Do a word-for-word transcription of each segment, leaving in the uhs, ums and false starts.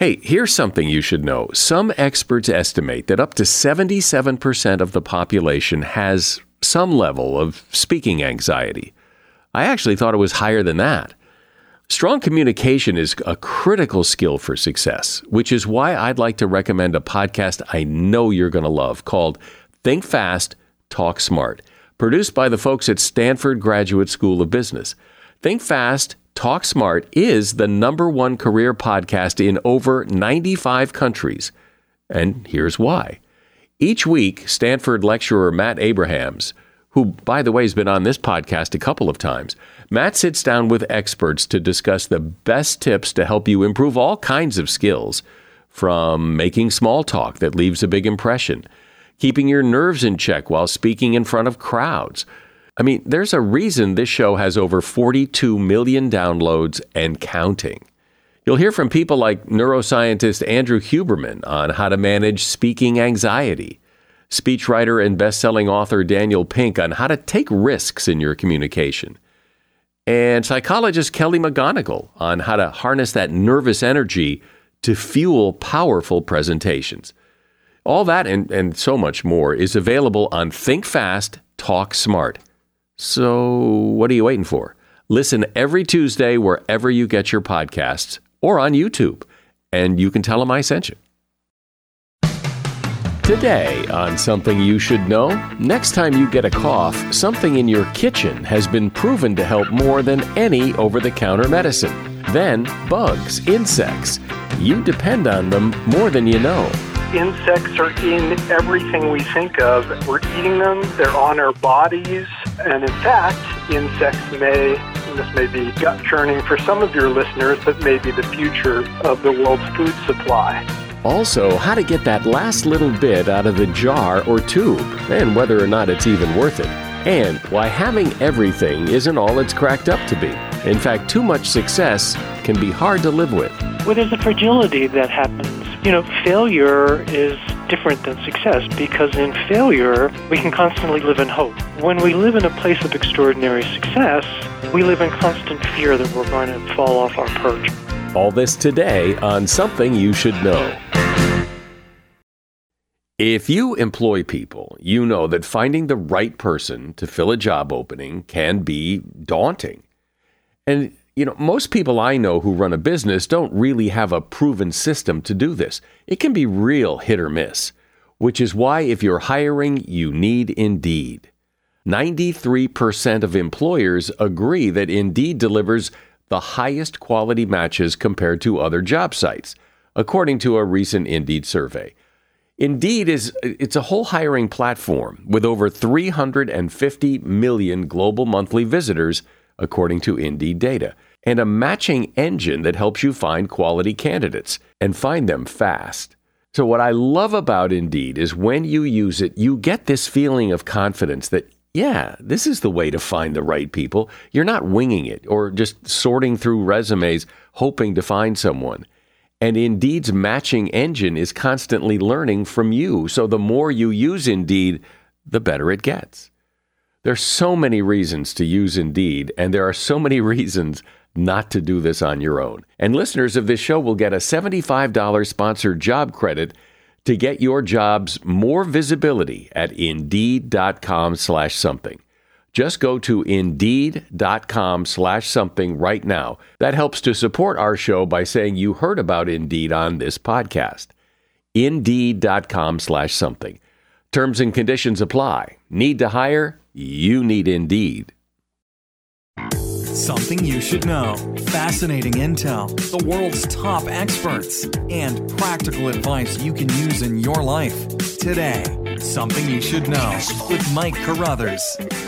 Hey, here's something you should know. Some experts estimate that up to seventy-seven percent of the population has some level of speaking anxiety. I actually thought it was higher than that. Strong communication is a critical skill for success, which is why I'd like to recommend a podcast I know you're going to love called Think Fast, Talk Smart, produced by the folks at Stanford Graduate School of Business. Think Fast, Talk Smart is the number one career podcast in over ninety-five countries. And here's why. Each week, Stanford lecturer Matt Abrahams, who, by the way, has been on this podcast a couple of times, Matt sits down with experts to discuss the best tips to help you improve all kinds of skills, from making small talk that leaves a big impression, keeping your nerves in check while speaking in front of crowds. I mean, there's a reason this show has over forty-two million downloads and counting. You'll hear from people like neuroscientist Andrew Huberman on how to manage speaking anxiety, speechwriter and best-selling author Daniel Pink on how to take risks in your communication, and psychologist Kelly McGonigal on how to harness that nervous energy to fuel powerful presentations. All that and, and so much more is available on Think Fast, Talk Smart. So what are you waiting for? Listen every Tuesday wherever you get your podcasts or on YouTube, and you can tell them I sent you. Today on Something You Should Know, next time you get a cough, something in your kitchen has been proven to help more than any over-the-counter medicine. Then, bugs, insects. You depend on them more than you know. Insects are in everything we think of. We're eating them, they're on our bodies, and in fact, insects may, and this may be gut-churning for some of your listeners, but may be the future of the world's food supply. Also, how to get that last little bit out of the jar or tube, and whether or not it's even worth it. And why having everything isn't all it's cracked up to be. In fact, too much success can be hard to live with. Well, there's a fragility that happens. You know, failure is different than success because in failure, we can constantly live in hope. When we live in a place of extraordinary success, we live in constant fear that we're going to fall off our perch. All this today on Something You Should Know. If you employ people, you know that finding the right person to fill a job opening can be daunting. And, you know, most people I know who run a business don't really have a proven system to do this. It can be real hit or miss, which is why if you're hiring, you need Indeed. ninety-three percent of employers agree that Indeed delivers the highest quality matches compared to other job sites, according to a recent Indeed survey. Indeed is it's a whole hiring platform with over three hundred fifty million global monthly visitors, according to Indeed data, and a matching engine that helps you find quality candidates and find them fast. So what I love about Indeed is when you use it, you get this feeling of confidence that, yeah, this is the way to find the right people. You're not winging it or just sorting through resumes hoping to find someone. And Indeed's matching engine is constantly learning from you. So the more you use Indeed, the better it gets. There's so many reasons to use Indeed, and there are so many reasons not to do this on your own. And listeners of this show will get a seventy-five dollars sponsored job credit to get your jobs more visibility at Indeed.com slash something. Just go to Indeed.com slash something right now. That helps to support our show by saying you heard about Indeed on this podcast. Indeed.com slash something. Terms and conditions apply. Need to hire? You need Indeed. Something you should know. Fascinating intel, the world's top experts, and practical advice you can use in your life. Today, Something You Should Know with Mike Carruthers.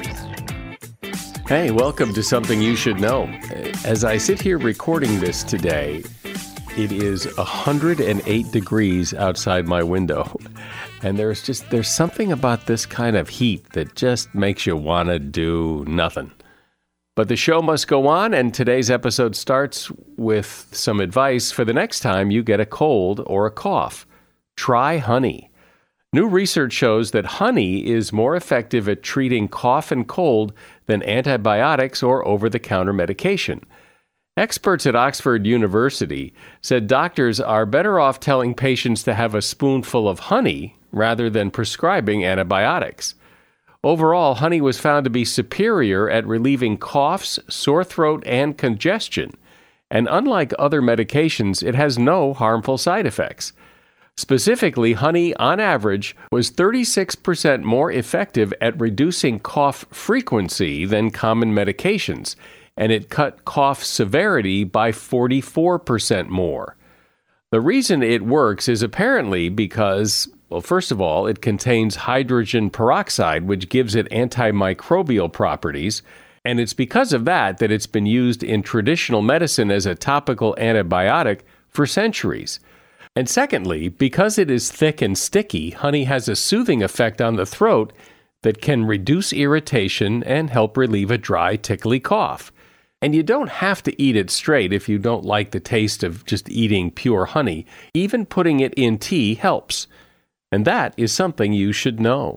Hey, welcome to Something You Should Know. As I sit here recording this today, it is one hundred eight degrees outside my window. And there's just, there's something about this kind of heat that just makes you want to do nothing. But the show must go on, and today's episode starts with some advice for the next time you get a cold or a cough. Try honey. New research shows that honey is more effective at treating cough and cold than antibiotics or over-the-counter medication. Experts at Oxford University said doctors are better off telling patients to have a spoonful of honey rather than prescribing antibiotics. Overall, honey was found to be superior at relieving coughs, sore throat, and congestion. And unlike other medications, it has no harmful side effects. Specifically, honey, on average, was thirty-six percent more effective at reducing cough frequency than common medications, and it cut cough severity by forty-four percent more. The reason it works is apparently because, well, first of all, it contains hydrogen peroxide, which gives it antimicrobial properties, and it's because of that that it's been used in traditional medicine as a topical antibiotic for centuries. And secondly, because it is thick and sticky, honey has a soothing effect on the throat that can reduce irritation and help relieve a dry, tickly cough. And you don't have to eat it straight if you don't like the taste of just eating pure honey. Even putting it in tea helps. And that is something you should know.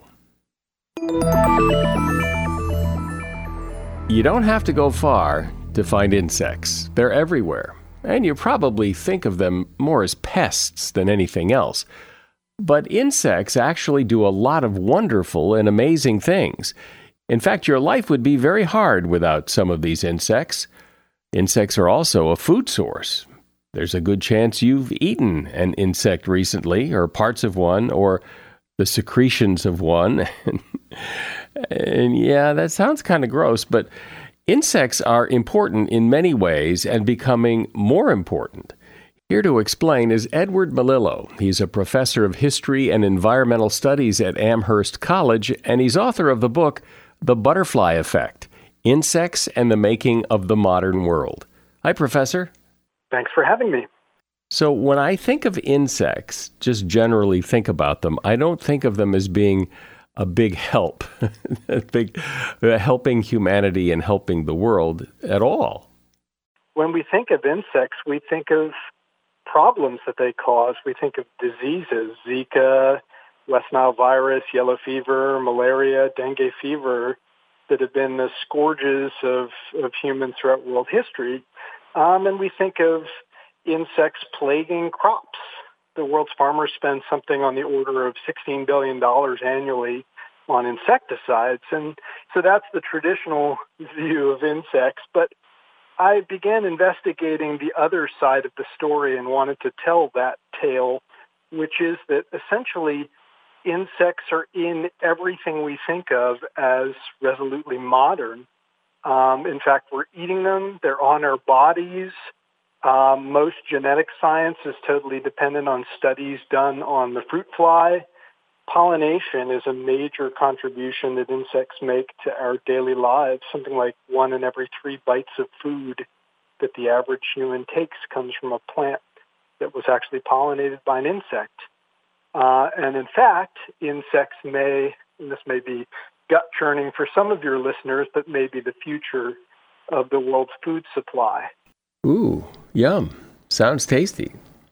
You don't have to go far to find insects. They're everywhere. And you probably think of them more as pests than anything else. But insects actually do a lot of wonderful and amazing things. In fact, your life would be very hard without some of these insects. Insects are also a food source. There's a good chance you've eaten an insect recently, or parts of one, or the secretions of one. And yeah, that sounds kind of gross, but insects are important in many ways and becoming more important. Here to explain is Edward Melillo. He's a professor of history and environmental studies at Amherst College, and he's author of the book, The Butterfly Effect, Insects and the Making of the Modern World. Hi, Professor. Thanks for having me. So when I think of insects, just generally think about them, I don't think of them as being a big help, a big uh, helping humanity and helping the world at all. When we think of insects, we think of problems that they cause. We think of diseases, Zika, West Nile virus, yellow fever, malaria, dengue fever, that have been the scourges of, of humans throughout world history. Um, and we think of insects plaguing crops. The world's farmers spend something on the order of sixteen billion dollars annually on insecticides. And so that's the traditional view of insects. But I began investigating the other side of the story and wanted to tell that tale, which is that essentially insects are in everything we think of as resolutely modern. Um, in fact, we're eating them. They're on our bodies. Um, most genetic science is totally dependent on studies done on the fruit fly. Pollination is a major contribution that insects make to our daily lives. Something like one in every three bites of food that the average human takes comes from a plant that was actually pollinated by an insect. Uh, and in fact, insects may, and this may be gut-churning for some of your listeners, but may be the future of the world's food supply. Ooh, yum. Sounds tasty.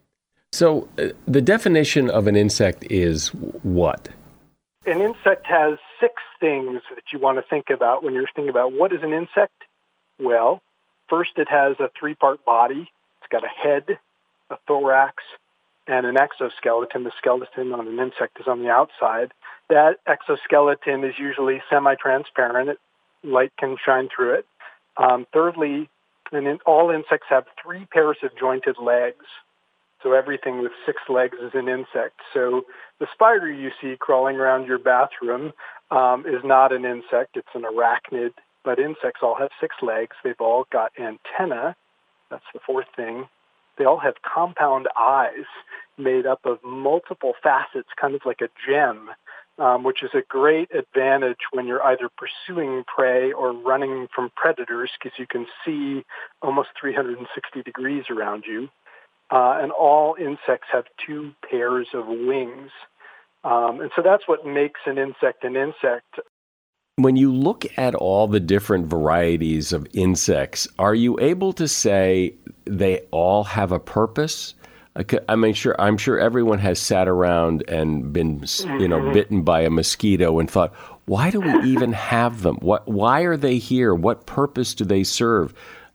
So uh, the definition of an insect is what? An insect has six things that you want to think about when you're thinking about what is an insect. Well, first it has a three-part body. It's got a head, a thorax, and an exoskeleton. The skeleton on an insect is on the outside. That exoskeleton is usually semi-transparent. It, light can shine through it. Um, thirdly, and in, all insects have three pairs of jointed legs. So everything with six legs is an insect. So the spider you see crawling around your bathroom um, is not an insect. It's an arachnid. But insects all have six legs. They've all got antennae. That's the fourth thing. They all have compound eyes made up of multiple facets, kind of like a gem, um, which is a great advantage when you're either pursuing prey or running from predators, because you can see almost three hundred sixty degrees around you. Uh, and all insects have two pairs of wings. Um, and so that's what makes an insect an insect. When you look at all the different varieties of insects, are you able to say they all have a purpose? I mean, sure, I'm sure everyone has sat around and been, you know, bitten by a mosquito and thought, why do we even have them? What? Why are they here? What purpose do they serve?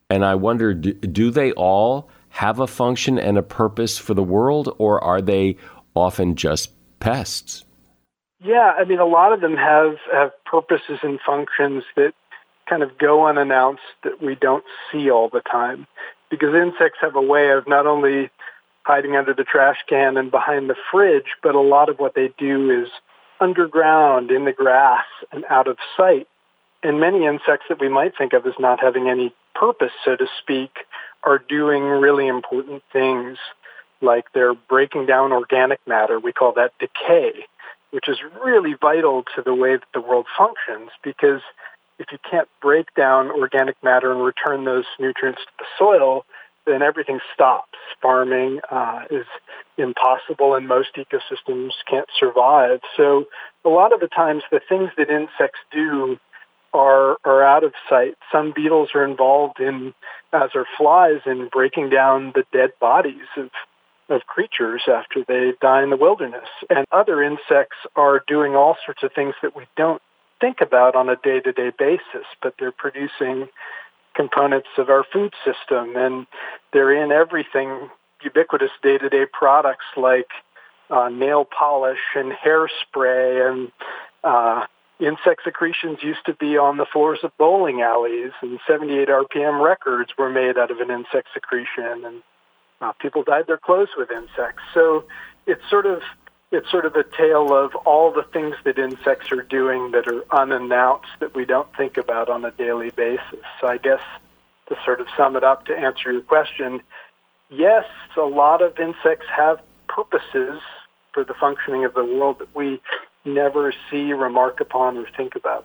And I wonder, do, do they all have a function and a purpose for the world, or are they often just pests? Yeah, I mean, a lot of them have, have purposes and functions that kind of go unannounced that we don't see all the time. Because insects have a way of not only hiding under the trash can and behind the fridge, but a lot of what they do is underground, in the grass, and out of sight. And many insects that we might think of as not having any purpose, so to speak, are doing really important things, like they're breaking down organic matter. We call that decay, which is really vital to the way that the world functions, because if you can't break down organic matter and return those nutrients to the soil, then everything stops. Farming uh, is impossible, and most ecosystems can't survive. So a lot of the times, the things that insects do are are out of sight. Some beetles are involved in, as are flies, in breaking down the dead bodies of of creatures after they die in the wilderness. And other insects are doing all sorts of things that we don't think about on a day-to-day basis, but they're producing components of our food system, and they're in everything, ubiquitous day-to-day products like uh, nail polish and hairspray, and uh, insect secretions used to be on the floors of bowling alleys, and seventy-eight R P M records were made out of an insect secretion, and uh, people dyed their clothes with insects. So it's sort of It's sort of a tale of all the things that insects are doing that are unannounced that we don't think about on a daily basis. So I guess to sort of sum it up, to answer your question, yes, a lot of insects have purposes for the functioning of the world that we never see, remark upon, or think about.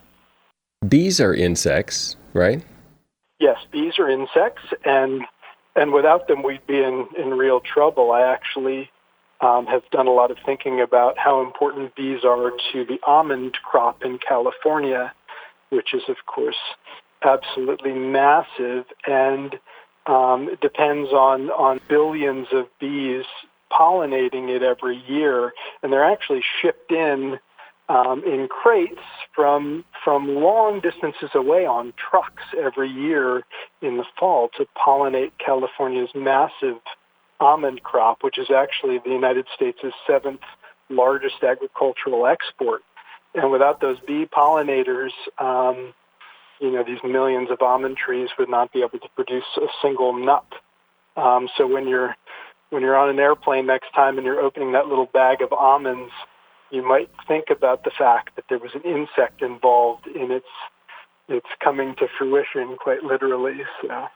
Bees are insects, right? Yes, bees are insects, and and without them we'd be in, in real trouble. I actually Um, have done a lot of thinking about how important bees are to the almond crop in California, which is, of course, absolutely massive, and um, it depends on, on billions of bees pollinating it every year. And they're actually shipped in um, in crates from from long distances away on trucks every year in the fall to pollinate California's massive almond crop, which is actually the United States' seventh largest agricultural export. And without those bee pollinators, um, you know, these millions of almond trees would not be able to produce a single nut. Um, so when you're when you're on an airplane next time and you're opening that little bag of almonds, you might think about the fact that there was an insect involved in its its coming to fruition, quite literally. So.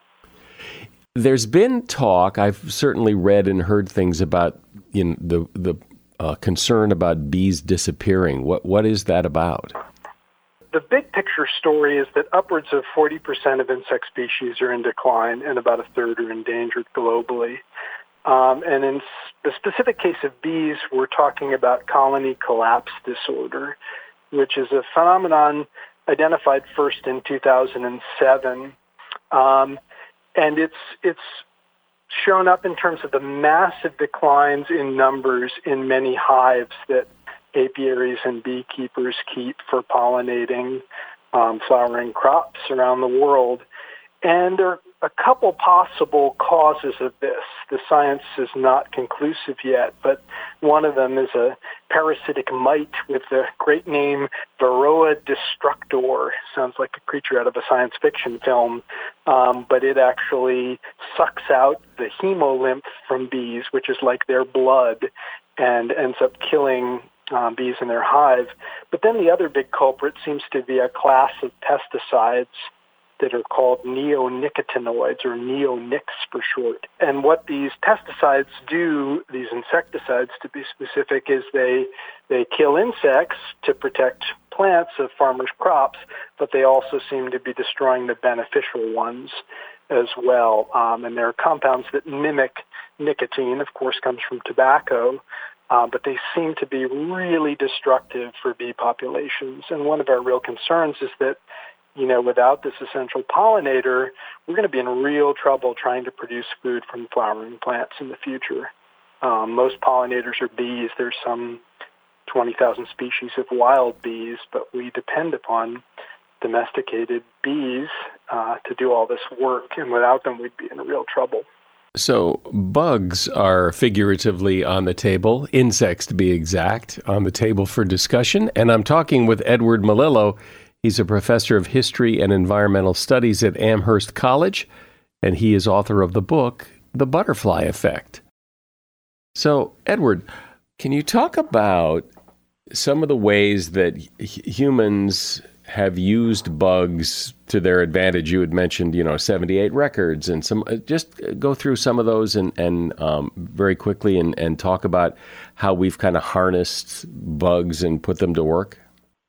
There's been talk, I've certainly read and heard things about you know, the the uh, concern about bees disappearing. What What is that about? The big picture story is that upwards of forty percent of insect species are in decline, and about a third are endangered globally. Um, and in the specific case of bees, we're talking about colony collapse disorder, which is a phenomenon identified first in two thousand seven. Um, And it's it's shown up in terms of the massive declines in numbers in many hives that apiaries and beekeepers keep for pollinating um, flowering crops around the world. And there are a couple possible causes of this. The science is not conclusive yet, but one of them is a parasitic mite with the great name Varroa destructor. Sounds like a creature out of a science fiction film, um, but it actually sucks out the hemolymph from bees, which is like their blood, and ends up killing um, bees in their hive. But then the other big culprit seems to be a class of pesticides that are called neonicotinoids, or neonics for short. And what these pesticides do, these insecticides to be specific, is they they kill insects to protect plants of farmers' crops, but they also seem to be destroying the beneficial ones as well. Um, and there are compounds that mimic nicotine, of course, comes from tobacco, uh, but they seem to be really destructive for bee populations. And one of our real concerns is that you know, without this essential pollinator, we're going to be in real trouble trying to produce food from flowering plants in the future. Um, most pollinators are bees. There's some twenty thousand species of wild bees, but we depend upon domesticated bees uh, to do all this work, and without them, we'd be in real trouble. So bugs are figuratively on the table, insects to be exact, on the table for discussion. And I'm talking with Edward Melillo. He's a professor of history and environmental studies at Amherst College, and he is author of the book, The Butterfly Effect. So, Edward, can you talk about some of the ways that h- humans have used bugs to their advantage? You had mentioned, you know, seventy-eight records, and some. Just go through some of those and, and um, very quickly and, and talk about how we've kind of harnessed bugs and put them to work.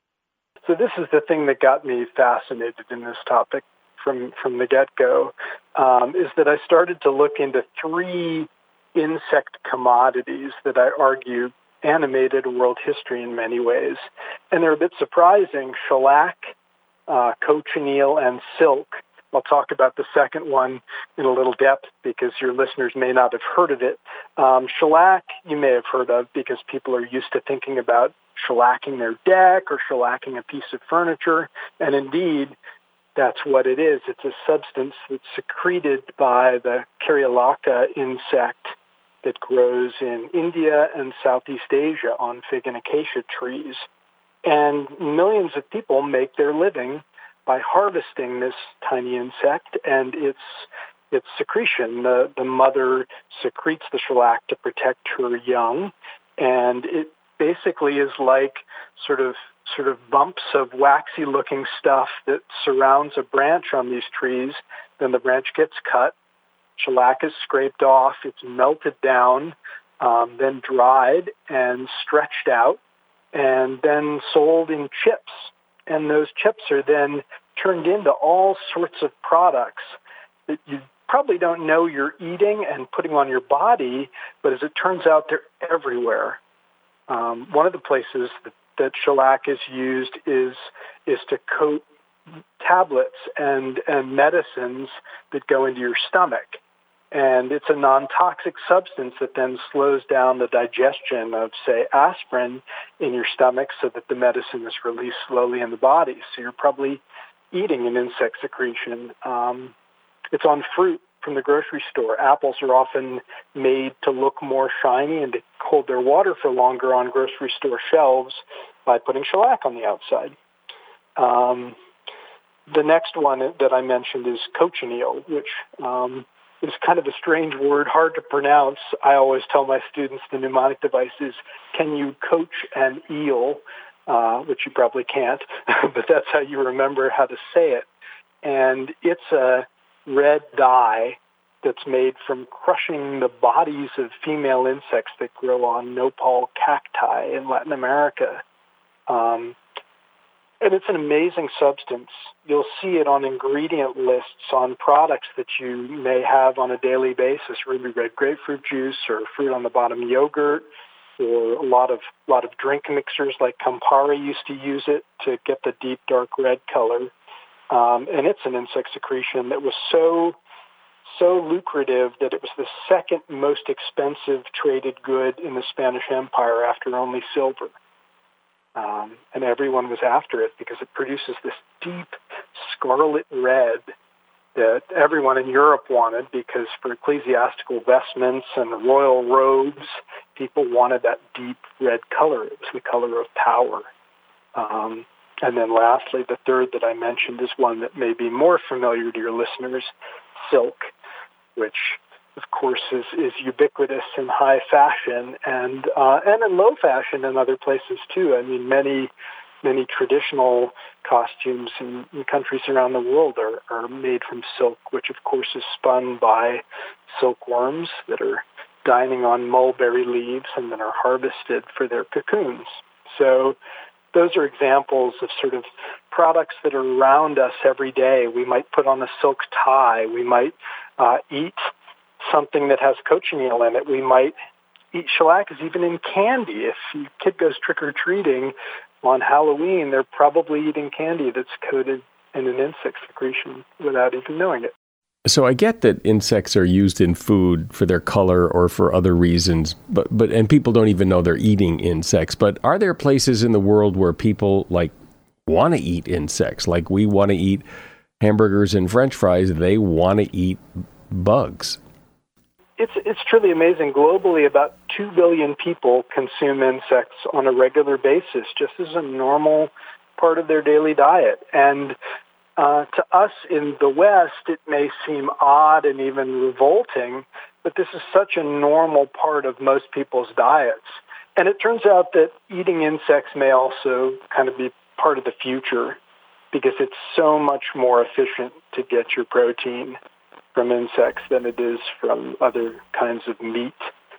So this is the thing that got me fascinated in this topic from, from the get-go, um, is that I started to look into three insect commodities that I argue animated world history in many ways. And they're a bit surprising: shellac, uh, cochineal, and silk. I'll talk about the second one in a little depth because your listeners may not have heard of it. Um, shellac you may have heard of because people are used to thinking about shellacking their deck or shellacking a piece of furniture. And indeed, that's what it is. It's a substance that's secreted by the Caryolacca insect that grows in India and Southeast Asia on fig and acacia trees. And millions of people make their living by harvesting this tiny insect and its its secretion. The, the mother secretes the shellac to protect her young, and it basically is like sort of sort of bumps of waxy-looking stuff that surrounds a branch on these trees. Then the branch gets cut, shellac is scraped off, it's melted down, um, then dried and stretched out, and then sold in chips. And those chips are then turned into all sorts of products that you probably don't know you're eating and putting on your body, but as it turns out, they're everywhere. Um, one of the places that, that shellac is used is is to coat tablets and, and medicines that go into your stomach. And it's a non-toxic substance that then slows down the digestion of, say, aspirin in your stomach so that the medicine is released slowly in the body. So you're probably eating an insect secretion. Um, it's on fruit from the grocery store. Apples are often made to look more shiny and to hold their water for longer on grocery store shelves by putting shellac on the outside. Um, the next one that I mentioned is cochineal, which um, is kind of a strange word, hard to pronounce. I always tell my students the mnemonic device is, can you coach an eel? Uh, which you probably can't, but that's how you remember how to say it. And it's a red dye that's made from crushing the bodies of female insects that grow on nopal cacti in Latin America. Um, and it's an amazing substance. You'll see it on ingredient lists on products that you may have on a daily basis, ruby red grapefruit juice or fruit on the bottom yogurt, or a lot of lot of drink mixers like Campari used to use it to get the deep dark red color. Um, and it's an insect secretion that was so so lucrative that it was the second most expensive traded good in the Spanish Empire after only silver. Um, and everyone was after it because it produces this deep scarlet red that everyone in Europe wanted, because for ecclesiastical vestments and royal robes, people wanted that deep red color. It was the color of power. Um, and then lastly, the third that I mentioned is one that may be more familiar to your listeners, silk, which of course is, is ubiquitous in high fashion and uh, and in low fashion in other places too. I mean, many many traditional costumes in, in countries around the world are, are made from silk, which of course is spun by silkworms that are dining on mulberry leaves and then are harvested for their cocoons. So those are examples of sort of products that are around us every day. We might put on a silk tie. We might uh, eat something that has cochineal in it. We might eat shellac is even in candy. If your kid goes trick-or-treating on Halloween, they're probably eating candy that's coated in an insect secretion without even knowing it. So I get that insects are used in food for their color or for other reasons, but but and people don't even know they're eating insects. But are there places in the world where people like want to eat insects. Like we want to eat hamburgers and French fries, they want to eat bugs. It's it's truly amazing. Globally, about two billion people consume insects on a regular basis, just as a normal part of their daily diet. And uh, to us in the West, it may seem odd and even revolting, but this is such a normal part of most people's diets. And it turns out that eating insects may also kind of be part of the future, because it's so much more efficient to get your protein from insects than it is from other kinds of meat.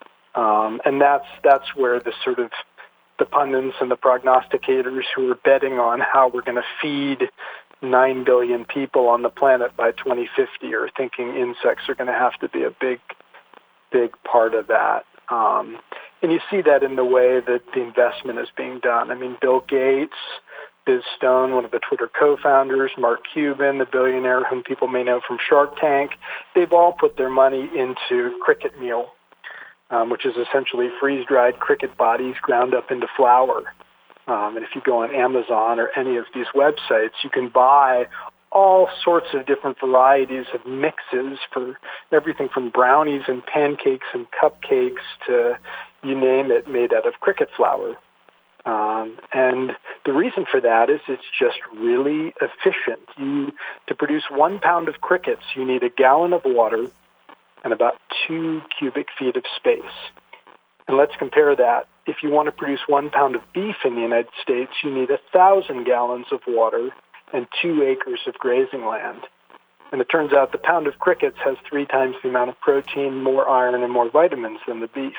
Um, and that's that's where the sort of the pundits and the prognosticators who are betting on how we're going to feed nine billion people on the planet by twenty fifty are thinking insects are going to have to be a big, big part of that. Um, and you see that in the way that the investment is being done. I mean, Bill Gates, Biz Stone, one of the Twitter co-founders, Mark Cuban, the billionaire whom people may know from Shark Tank, they've all put their money into cricket meal, um, which is essentially freeze-dried cricket bodies ground up into flour. Um, and if you go on Amazon or any of these websites, you can buy all sorts of different varieties of mixes for everything from brownies and pancakes and cupcakes to you name it, made out of cricket flour. Um, and the reason for that is it's just really efficient. You, to produce one pound of crickets, you need a gallon of water and about two cubic feet of space. And let's compare that. If you want to produce one pound of beef in the United States, you need a thousand gallons of water and two acres of grazing land. And it turns out the pound of crickets has three times the amount of protein, more iron, and more vitamins than the beef.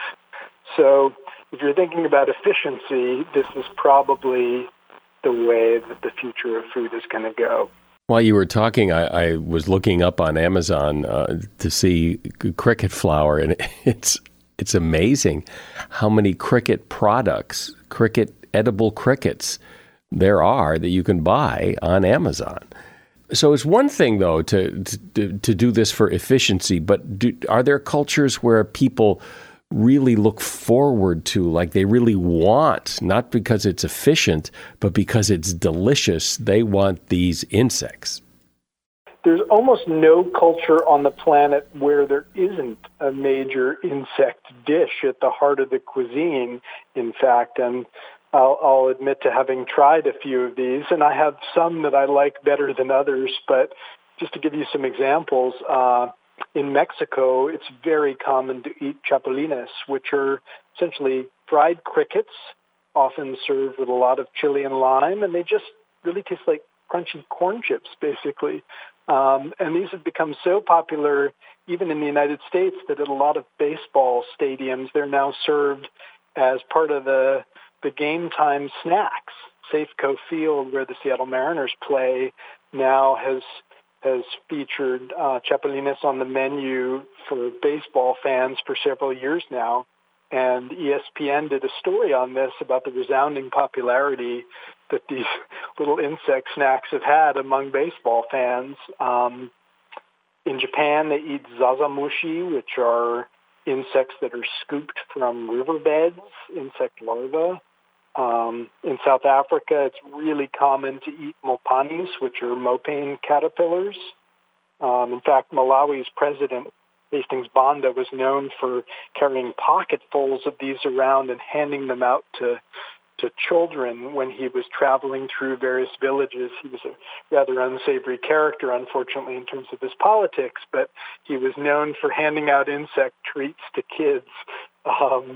So if you're thinking about efficiency, this is probably the way that the future of food is going to go. While you were talking, I, I was looking up on Amazon uh, to see cricket flour, and it's it's amazing how many cricket products, cricket edible crickets, there are that you can buy on Amazon. So it's one thing, though, to to, to do this for efficiency, but do, are there cultures where people really look forward to, like they really want, not because it's efficient, but because it's delicious, they want these insects? There's almost no culture on the planet where there isn't a major insect dish at the heart of the cuisine, in fact. And I'll, I'll admit to having tried a few of these, and I have some that I like better than others. But just to give you some examples, uh, in Mexico, it's very common to eat chapulines, which are essentially fried crickets, often served with a lot of chili and lime, and they just really taste like crunchy corn chips, basically. Um, and these have become so popular, even in the United States, that at a lot of baseball stadiums, they're now served as part of the the game time snacks. Safeco Field, where the Seattle Mariners play, now has has featured uh, chapulines on the menu for baseball fans for several years now. And E S P N did a story on this about the resounding popularity that these little insect snacks have had among baseball fans. Um, in Japan, they eat zazamushi, which are insects that are scooped from riverbeds, insect larvae. Um, in South Africa, it's really common to eat mopanis, which are mopane caterpillars. Um, in fact, Malawi's president, Hastings Banda, was known for carrying pocketfuls of these around and handing them out to to children when he was traveling through various villages. He was a rather unsavory character, unfortunately, in terms of his politics, but he was known for handing out insect treats to kids. Um,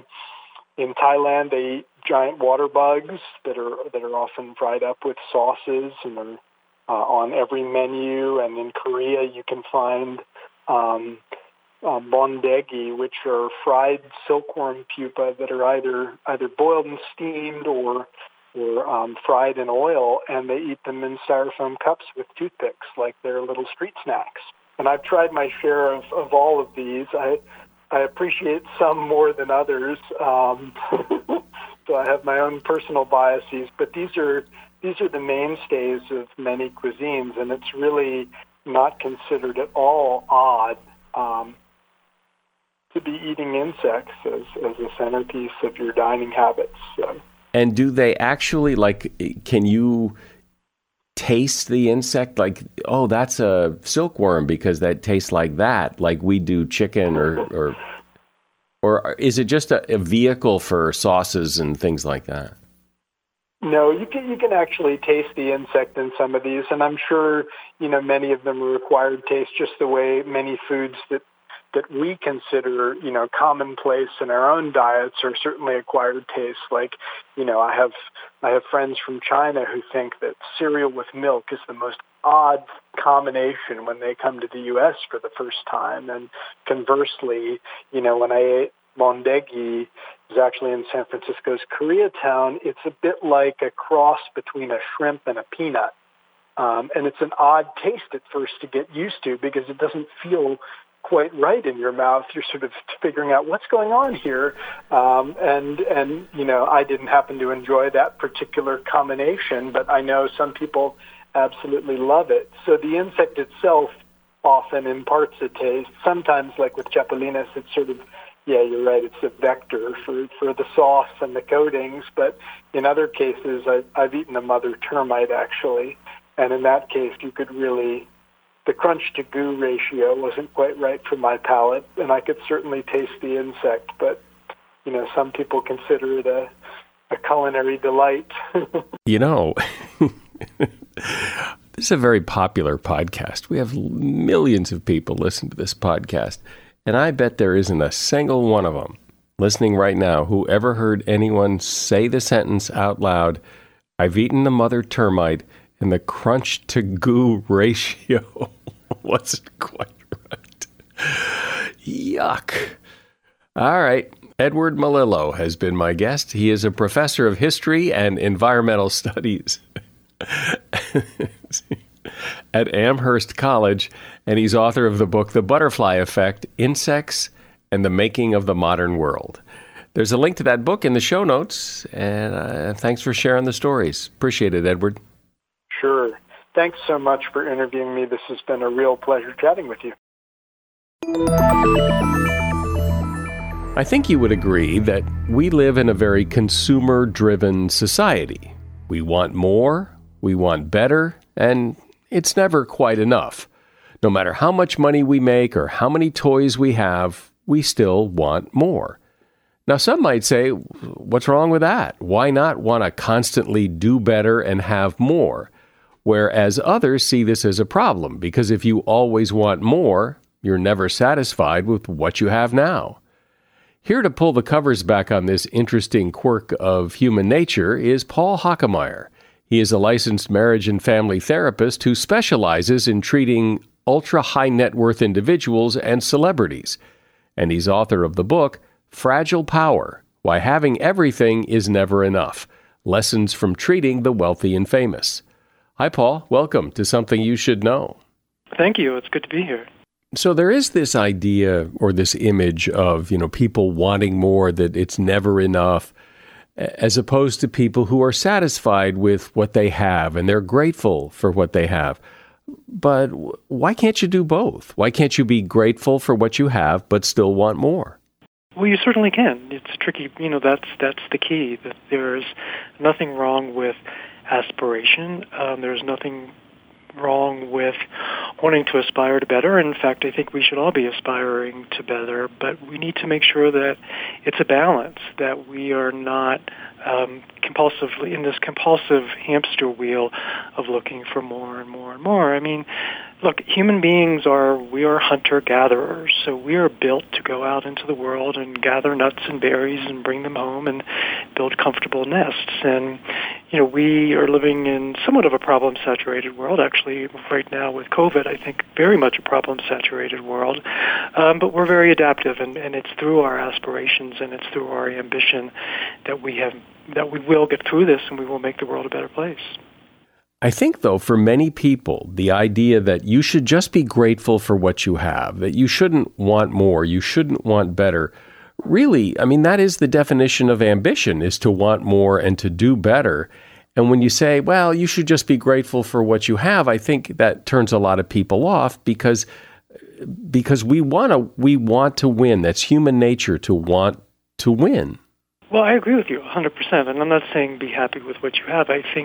in Thailand, they eat giant water bugs that are that are often fried up with sauces and are uh, on every menu. And in Korea, you can find um, uh, bondegi, which are fried silkworm pupa that are either either boiled and steamed or or um, fried in oil, and they eat them in styrofoam cups with toothpicks, like they're little street snacks. And I've tried my share of, of all of these. I I appreciate some more than others, um, so I have my own personal biases. But these are these are the mainstays of many cuisines, and it's really not considered at all odd um, to be eating insects as, as a centerpiece of your dining habits. So. And do they actually, like, can you taste the insect? Like, oh, that's a silkworm because that tastes like that, like we do chicken, or or, or is it just a, a vehicle for sauces and things like that? No, you can you can actually taste the insect in some of these, and I'm sure you know many of them are acquired taste, just the way many foods that that we consider you know commonplace in our own diets are certainly acquired taste. Like, you know, I have I have friends from China who think that cereal with milk is the most odd combination when they come to the U S for the first time, and conversely, you know, when I ate mondegi, is actually in San Francisco's Koreatown, it's a bit like a cross between a shrimp and a peanut. Um, and it's an odd taste at first to get used to because it doesn't feel quite right in your mouth. You're sort of figuring out what's going on here. Um, and, and, you know, I didn't happen to enjoy that particular combination, but I know some people absolutely love it. So the insect itself often imparts a taste. Sometimes, like with chapulines, it's sort of, yeah, you're right, it's a vector for, for the sauce and the coatings. But in other cases, I, I've eaten a mother termite, actually. And in that case, you could really, the crunch to goo ratio wasn't quite right for my palate. And I could certainly taste the insect. But, you know, some people consider it a, a culinary delight. You know, this is a very popular podcast. We have millions of people listen to this podcast. And I bet there isn't a single one of them listening right now who ever heard anyone say the sentence out loud, I've eaten a mother termite, and the crunch to goo ratio wasn't quite right. Yuck. All right. Edward Melillo has been my guest. He is a professor of history and environmental studies at Amherst College, and he's author of the book, The Butterfly Effect, Insects and the Making of the Modern World. There's a link to that book in the show notes, and uh, thanks for sharing the stories. Appreciate it, Edward. Sure. Thanks so much for interviewing me. This has been a real pleasure chatting with you. I think you would agree that we live in a very consumer-driven society. We want more, we want better, and it's never quite enough. No matter how much money we make or how many toys we have, we still want more. Now, some might say, what's wrong with that? Why not want to constantly do better and have more? Whereas others see this as a problem, because if you always want more, you're never satisfied with what you have now. Here to pull the covers back on this interesting quirk of human nature is Paul Hockemeyer. He is a licensed marriage and family therapist who specializes in treating ultra-high net worth individuals and celebrities. And he's author of the book, Fragile Power, Why Having Everything is Never Enough, Lessons from Treating the Wealthy and Famous. Hi, Paul. Welcome to Something You Should Know. Thank you. It's good to be here. So there is this idea or this image of, you know, people wanting more, that it's never enough, as opposed to people who are satisfied with what they have and they're grateful for what they have. But why can't you do both? Why can't you be grateful for what you have but still want more? Well, you certainly can. It's tricky. You know, that's that's the key, that there's nothing wrong with aspiration. Um, there's nothing wrong with wanting to aspire to better. In fact, I think we should all be aspiring to better, but we need to make sure that it's a balance, that we are not um, compulsively in this compulsive hamster wheel of looking for more and more and more. I mean, look, human beings are, we are hunter-gatherers, so we are built to go out into the world and gather nuts and berries and bring them home and build comfortable nests. And, you know, we are living in somewhat of a problem-saturated world, actually, right now with COVID, I think very much a problem-saturated world. Um, but we're very adaptive, and, and it's through our aspirations and it's through our ambition that we have, that we will get through this and we will make the world a better place. I think, though, for many people, the idea that you should just be grateful for what you have, that you shouldn't want more, you shouldn't want better, really, I mean, that is the definition of ambition, is to want more and to do better. And when you say, well, you should just be grateful for what you have, I think that turns a lot of people off because because we want to we want to win. That's human nature, to want to win. Well, I agree with you one hundred percent, and I'm not saying be happy with what you have. I think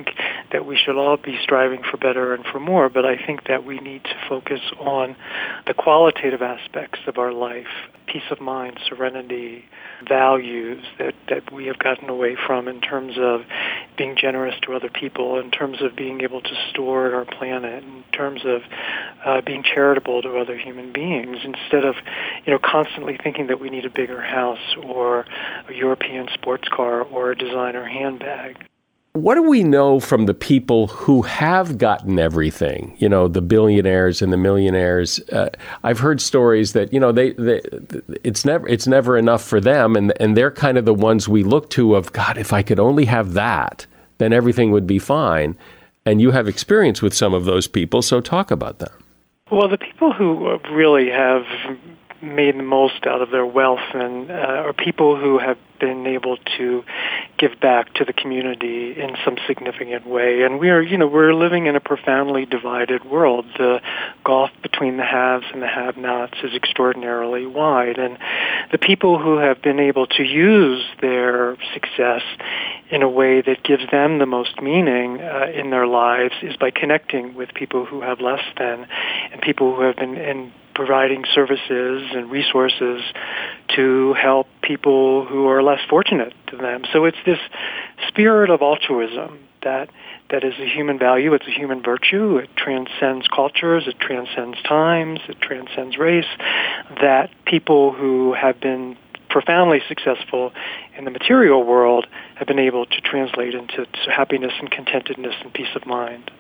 that we should all be striving for better and for more, but I think that we need to focus on the qualitative aspects of our life, peace of mind, serenity, values that, that we have gotten away from in terms of being generous to other people, in terms of being able to store our planet, in terms of uh, being charitable to other human beings, instead of, you know, constantly thinking that we need a bigger house or a European sports car or a designer handbag. What do we know from the people who have gotten everything? You know, the billionaires and the millionaires. Uh, I've heard stories that, you know, they, they it's never it's never enough for them, and and they're kind of the ones we look to of, God, if I could only have that, then everything would be fine. And you have experience with some of those people, so talk about them. Well, the people who really have made the most out of their wealth and uh, are people who have been able to give back to the community in some significant way. And we are, you know, we're living in a profoundly divided world. The gulf between the haves and the have-nots is extraordinarily wide. And the people who have been able to use their success in a way that gives them the most meaning uh, in their lives is by connecting with people who have less than, and people who have been in providing services and resources to help people who are less fortunate to them. So it's this spirit of altruism that that is a human value, it's a human virtue, it transcends cultures, it transcends times, it transcends race, that people who have been profoundly successful in the material world have been able to translate into happiness and contentedness and peace of mind.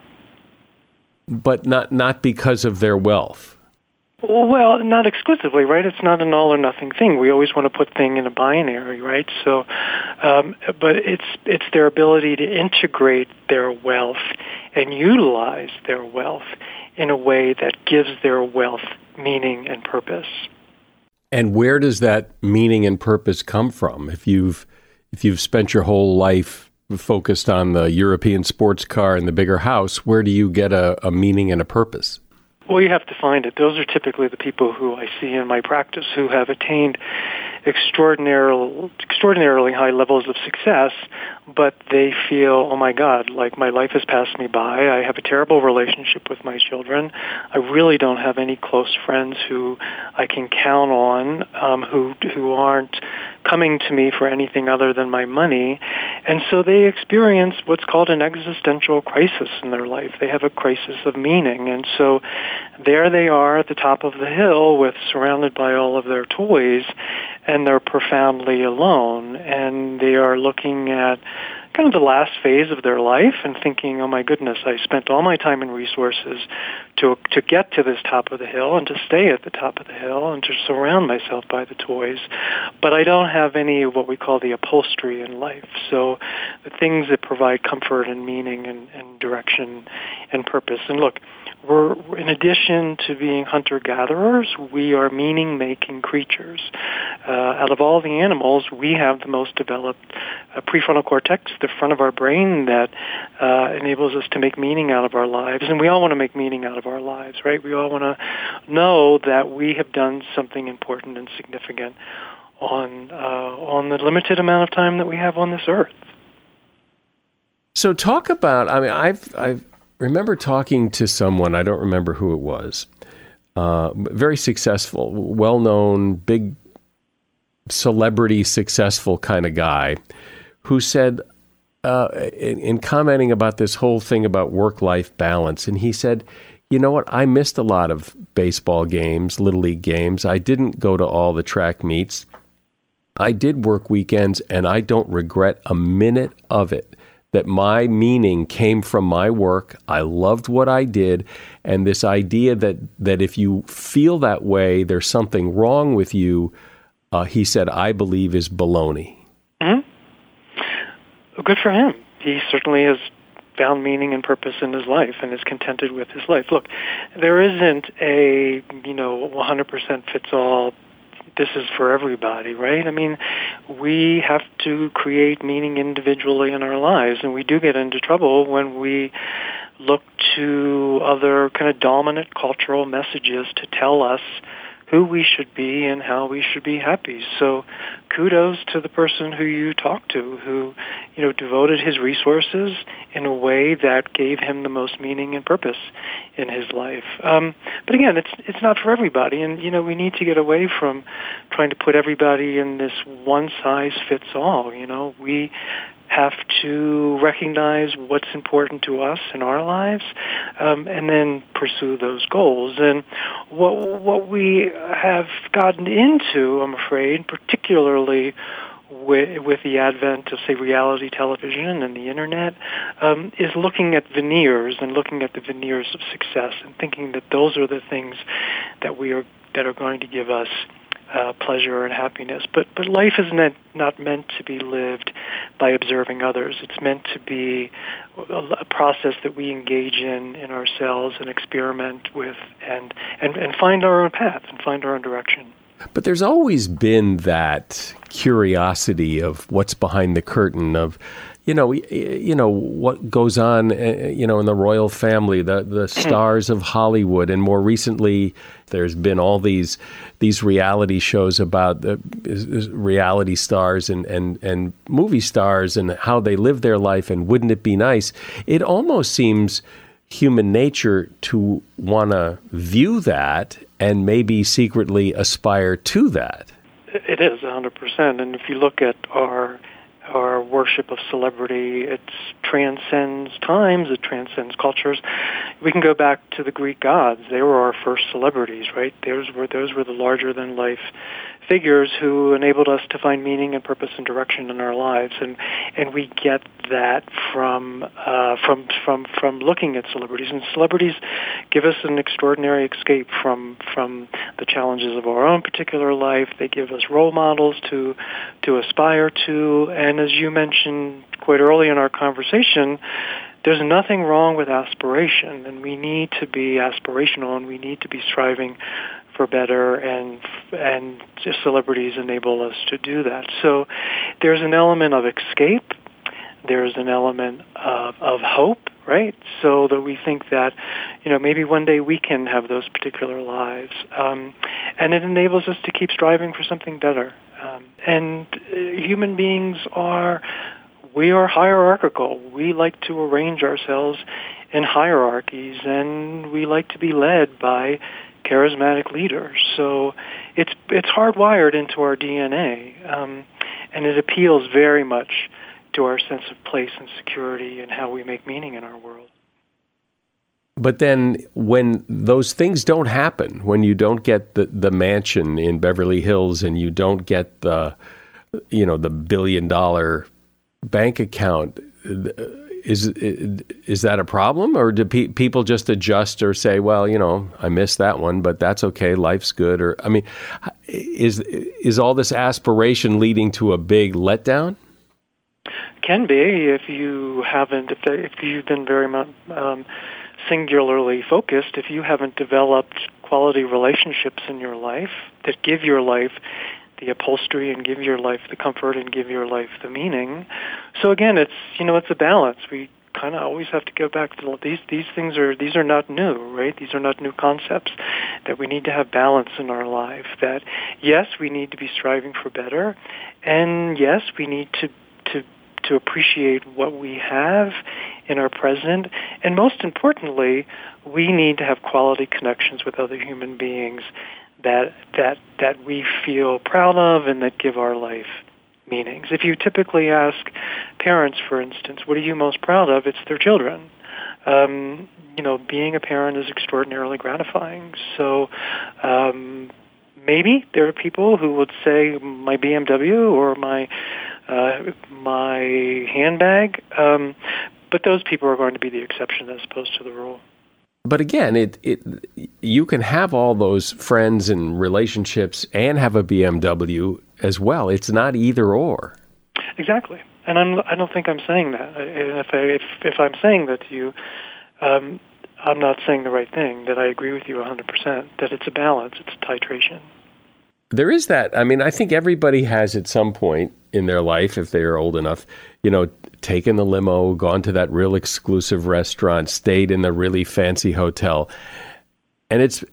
But not not because of their wealth. Well, not exclusively, right? It's not an all or nothing thing. We always want to put thing in a binary, right? So, um, but it's it's their ability to integrate their wealth and utilize their wealth in a way that gives their wealth meaning and purpose. And where does that meaning and purpose come from? If you've if you've spent your whole life focused on the European sports car and the bigger house, where do you get a, a meaning and a purpose? Well, you have to find it. Those are typically the people who I see in my practice who have attained extraordinarily, extraordinarily high levels of success, but they feel, oh my God, like my life has passed me by. I have a terrible relationship with my children. I really don't have any close friends who I can count on, um, who who aren't coming to me for anything other than my money. And so they experience what's called an existential crisis in their life. They have a crisis of meaning. And so there they are at the top of the hill with surrounded by all of their toys, and they're profoundly alone. And they are looking at kind of the last phase of their life and thinking, oh my goodness, I spent all my time and resources to to get to this top of the hill and to stay at the top of the hill and to surround myself by the toys. But I don't have any of what we call the upholstery in life. So the things that provide comfort and meaning and, and direction and purpose. And look, we're, in addition to being hunter-gatherers, we are meaning-making creatures. Uh, out of all the animals, we have the most developed uh, prefrontal cortex, the front of our brain that uh, enables us to make meaning out of our lives. And we all want to make meaning out of our lives, right? We all want to know that we have done something important and significant on uh, on the limited amount of time that we have on this earth. So talk about, I mean, I've I've remember talking to someone, I don't remember who it was, uh, very successful, well-known, big celebrity, successful kind of guy, who said, uh, in, in commenting about this whole thing about work-life balance, and he said, you know what, I missed a lot of baseball games, Little League games. I didn't go to all the track meets. I did work weekends, and I don't regret a minute of it. That my meaning came from my work. I loved what I did. And this idea that, that if you feel that way, there's something wrong with you, uh, he said, I believe is baloney. Mm-hmm. Well, good for him. He certainly has found meaning and purpose in his life and is contented with his life. Look, there isn't a, you know, one hundred percent fits all, this is for everybody, right? I mean, we have to create meaning individually in our lives, and we do get into trouble when we look to other kind of dominant cultural messages to tell us who we should be and how we should be happy. So kudos to the person who you talked to, who, you know, devoted his resources in a way that gave him the most meaning and purpose in his life. Um, but again, it's it's not for everybody, and you know, we need to get away from trying to put everybody in this one size fits all. You know, we have to recognize what's important to us in our lives, um, and then pursue those goals. And what what we have gotten into, I'm afraid, particularly with, with the advent of, say, reality television and the internet, um, is looking at veneers and looking at the veneers of success and thinking that those are the things that we are that are going to give us Uh, pleasure and happiness. But but life is not, not meant to be lived by observing others. It's meant to be a, a process that we engage in in ourselves and experiment with and, and, and find our own path and find our own direction. But there's always been that curiosity of what's behind the curtain of, you know, you know what goes on, you know, in the royal family, the the stars of Hollywood, and more recently, there's been all these these reality shows about the reality stars and and and movie stars and how they live their life. And wouldn't it be nice? It almost seems human nature to want to view that and maybe secretly aspire to that. It is one hundred percent. And if you look at our our worship of celebrity, it transcends times, it transcends cultures. We can go back to the Greek gods. They were our first celebrities, right? Those were those were the larger-than-life figures who enabled us to find meaning and purpose and direction in our lives, and and we get that from uh, from from from looking at celebrities. And celebrities give us an extraordinary escape from from the challenges of our own particular life. They give us role models to to aspire to, and as you mentioned quite early in our conversation, there's nothing wrong with aspiration, and we need to be aspirational, and we need to be striving for better, and and celebrities enable us to do that. So there's an element of escape, there's an element of, of hope, right? So that we think that, you know, maybe one day we can have those particular lives, um, and it enables us to keep striving for something better. Um, and uh, human beings are, we are hierarchical. We like to arrange ourselves in hierarchies, and we like to be led by charismatic leaders. So it's it's hardwired into our D N A, um, and it appeals very much to our sense of place and security and how we make meaning in our world. But then when those things don't happen, when you don't get the, the mansion in Beverly Hills and you don't get the, you know, the billion dollar bank account, is is that a problem? Or do pe- people just adjust or say, well, you know, I missed that one, but that's okay, life's good? Or, I mean, is is all this aspiration leading to a big letdown? Can be if you haven't, if, they, if you've been very much um, singularly focused, if you haven't developed quality relationships in your life that give your life the upholstery and give your life the comfort and give your life the meaning. So again, it's, you know, it's a balance. We kind of always have to go back to these these things are these are not new, right? These are not new concepts. That we need to have balance in our life. That yes, we need to be striving for better, and yes, we need to to to appreciate what we have in our present, and most importantly, we need to have quality connections with other human beings that that that we feel proud of and that give our life meanings. If you typically ask parents, for instance, what are you most proud of? It's their children. Um, you know, being a parent is extraordinarily gratifying. So um, maybe there are people who would say my B M W or my uh, my handbag, um, but those people are going to be the exception as opposed to the rule. But again, it it you can have all those friends and relationships and have a B M W as well. It's not either or. Exactly, and I'm I don't think I'm saying that. And if I, if if I'm saying that to you, um, I'm not saying the right thing. That I agree with you one hundred percent. That it's a balance. It's a titration. There is that. I mean, I think everybody has at some point in their life, if they are old enough, you know, taken the limo, gone to that real exclusive restaurant, stayed in the really fancy hotel. And it's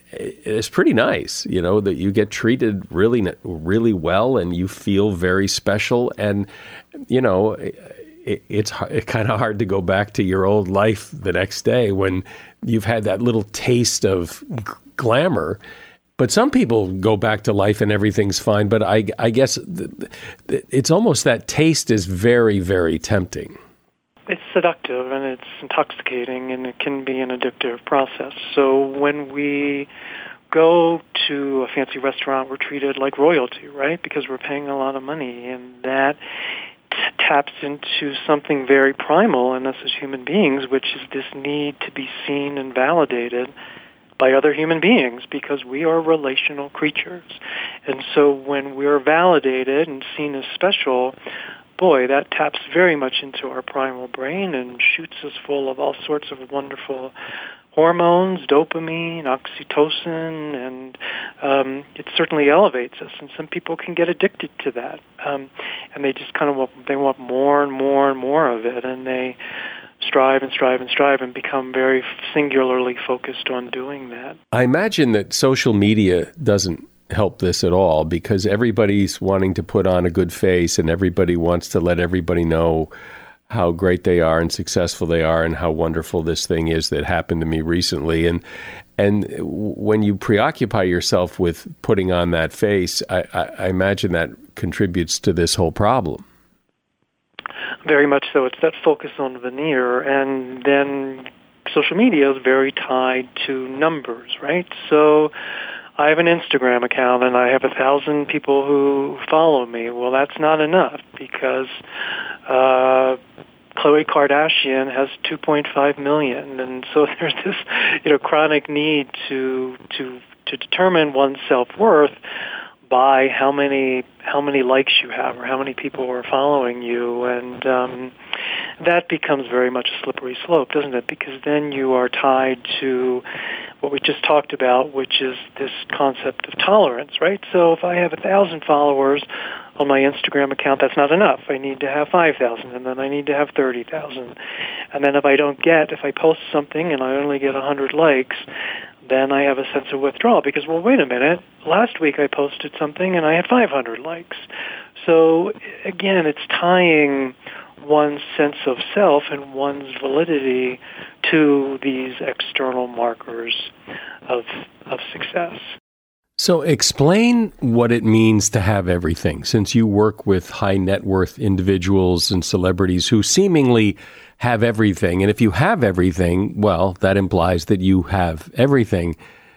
it's pretty nice, you know, that you get treated really, really well and you feel very special. And, you know, it, it's it's kind of hard to go back to your old life the next day when you've had that little taste of g- glamour. But some people go back to life and everything's fine. But I, I guess th- th- it's almost that taste is very, very tempting. It's seductive and it's intoxicating and it can be an addictive process. So when we go to a fancy restaurant, we're treated like royalty, right? Because we're paying a lot of money, and that t- taps into something very primal in us as human beings, which is this need to be seen and validated by other human beings, because we are relational creatures. And so when we're validated and seen as special, boy, that taps very much into our primal brain and shoots us full of all sorts of wonderful hormones, dopamine, oxytocin, and um, it certainly elevates us. And some people can get addicted to that, um, and they just kind of want, they want more and more and more of it, and they strive and strive and strive and become very singularly focused on doing that. I imagine that social media doesn't help this at all, because everybody's wanting to put on a good face and everybody wants to let everybody know how great they are and successful they are and how wonderful this thing is that happened to me recently. And and when you preoccupy yourself with putting on that face, I, I, I imagine that contributes to this whole problem. Very much so. It's that focus on veneer, and then social media is very tied to numbers, right? So I have an Instagram account and I have a thousand people who follow me. Well, that's not enough, because uh, Khloe Kardashian has two point five million, and so there's this, you know, chronic need to to to determine one's self-worth by how many how many likes you have or how many people are following you, and um, that becomes very much a slippery slope, doesn't it? Because then you are tied to what we just talked about, which is this concept of tolerance, right? So if I have a thousand followers on my Instagram account, that's not enough. I need to have five thousand, and then I need to have thirty thousand. And then if I don't get, if I post something and I only get one hundred likes, then I have a sense of withdrawal, because, well, wait a minute, last week I posted something and I had five hundred likes. So, again, it's tying one's sense of self and one's validity to these external markers of of success. So explain what it means to have everything, since you work with high net worth individuals and celebrities who seemingly have everything. And if you have everything, well, that implies that you have everything.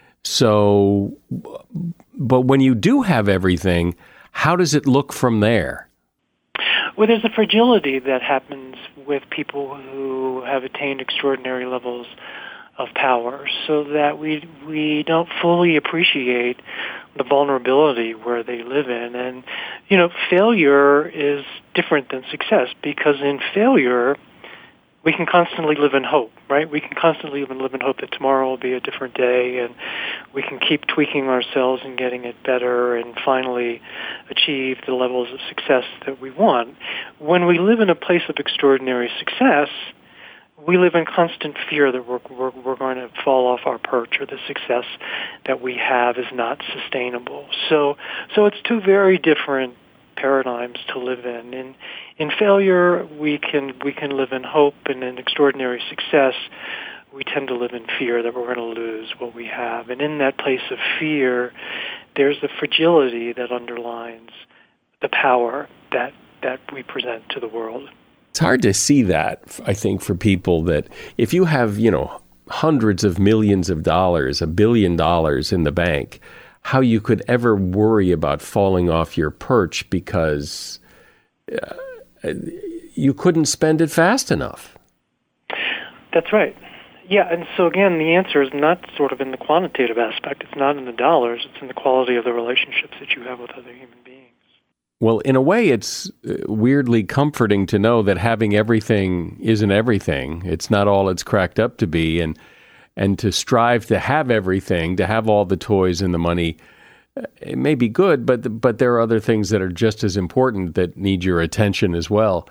So, but when you do have everything, how does it look from there? Well, there's a fragility that happens with people who have attained extraordinary levels of power, so that we we don't fully appreciate the vulnerability where they live in. And, you know, failure is different than success, because in failure, we can constantly live in hope, right? We can constantly live in hope that tomorrow will be a different day, and we can keep tweaking ourselves and getting it better and finally achieve the levels of success that we want. When we live in a place of extraordinary success, we live in constant fear that we're, we're, we're going to fall off our perch, or the success that we have is not sustainable. So, so it's two very different paradigms to live in. In in failure, we can we can live in hope, and in extraordinary success, we tend to live in fear that we're going to lose what we have. And in that place of fear, there's the fragility that underlines the power that that we present to the world. It's hard to see that, I think, for people, that if you have, you know, hundreds of millions of dollars, a billion dollars in the bank, how you could ever worry about falling off your perch because uh, you couldn't spend it fast enough. That's right. Yeah, and so again, the answer is not sort of in the quantitative aspect. It's not in the dollars. It's in the quality of the relationships that you have with other human beings. Well, in a way, it's weirdly comforting to know that having everything isn't everything. It's not all it's cracked up to be. And and to strive to have everything, to have all the toys and the money, it may be good, but but there are other things that are just as important that need your attention as well.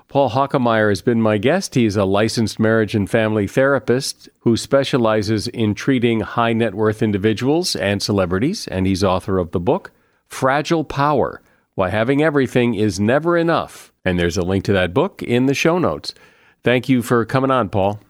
Paul Hockemeyer has been my guest. He is a licensed marriage and family therapist who specializes in treating high net worth individuals and celebrities, and he's author of the book, Fragile Power, Why Having Everything is Never Enough. And there's a link to that book in the show notes. Thank you for coming on, Paul.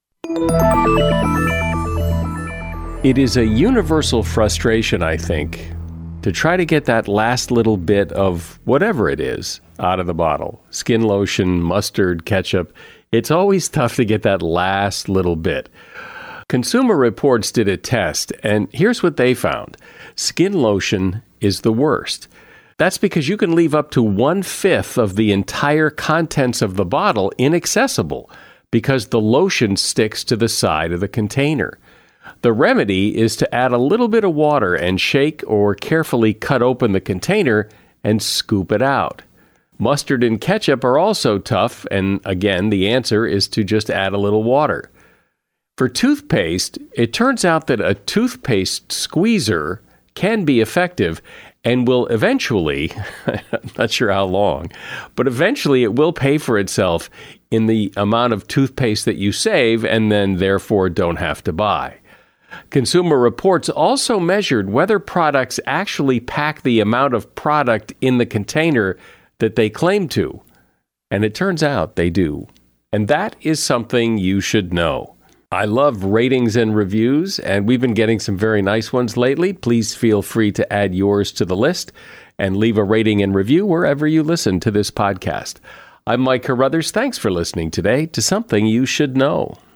It is a universal frustration, I think, to try to get that last little bit of whatever it is out of the bottle. Skin lotion, mustard, ketchup. It's always tough to get that last little bit. Consumer Reports did a test, and here's what they found. Skin lotion is the worst. That's because you can leave up to one-fifth of the entire contents of the bottle inaccessible because the lotion sticks to the side of the container. The remedy is to add a little bit of water and shake or carefully cut open the container and scoop it out. Mustard and ketchup are also tough, and again, the answer is to just add a little water. For toothpaste, it turns out that a toothpaste squeezer can be effective and will eventually, I'm not sure how long, but eventually it will pay for itself in the amount of toothpaste that you save and then therefore don't have to buy. Consumer Reports also measured whether products actually pack the amount of product in the container that they claim to. And it turns out they do. And that is something you should know. I love ratings and reviews, and we've been getting some very nice ones lately. Please feel free to add yours to the list and leave a rating and review wherever you listen to this podcast. I'm Mike Carruthers. Thanks for listening today to Something You Should Know.